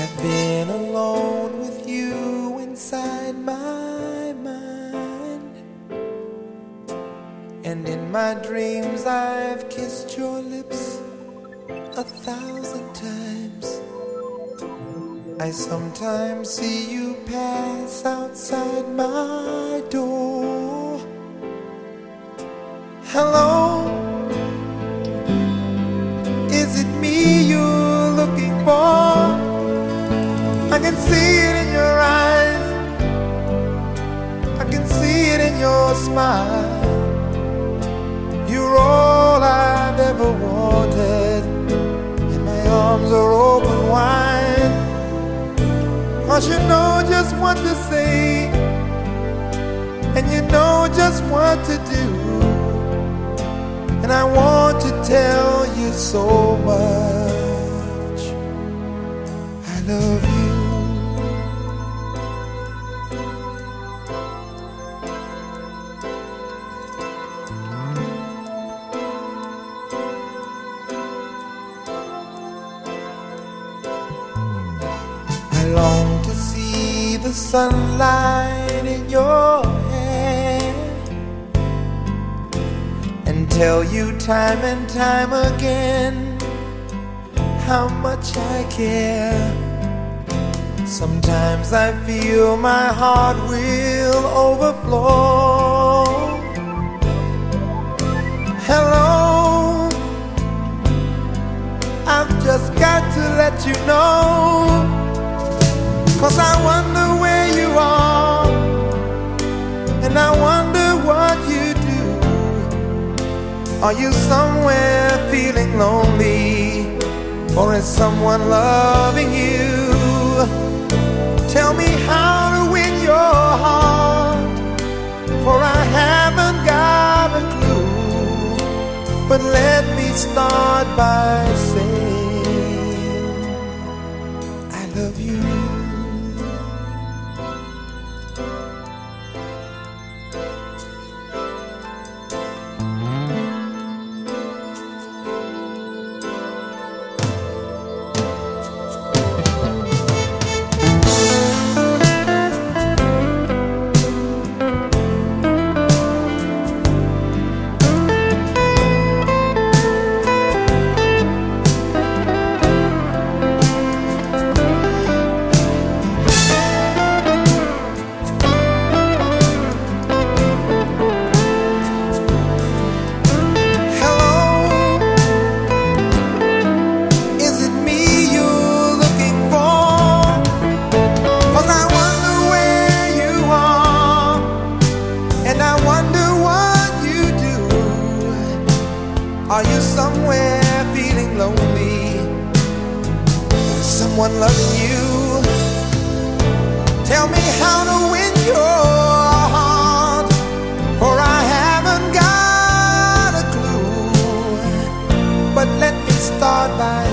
I've been alone with you inside my mind, and in my dreams I've kissed your lips 1,000 times. I sometimes see you pass outside my door. Hello, is it me you're looking for? I can see it in your eyes, I can see it in your smile. You're all I've ever wanted, and my arms are open wide. 'Cause you know just what to say, and you know just what to do, and I want to tell you so much I love you. I long to see the sunlight in your hair and tell you time and time again how much I care. Sometimes I feel my heart will overflow. Hello, I've just got to let you know, 'cause I wonder where you are, and I wonder what you do. Are you somewhere feeling lonely, or is someone loving you? Tell me how to win your heart, for I haven't got a clue. But let me start by saying I love you. Are you somewhere feeling lonely? Someone loving you? Tell me how to win your heart, for I haven't got a clue. But let me start by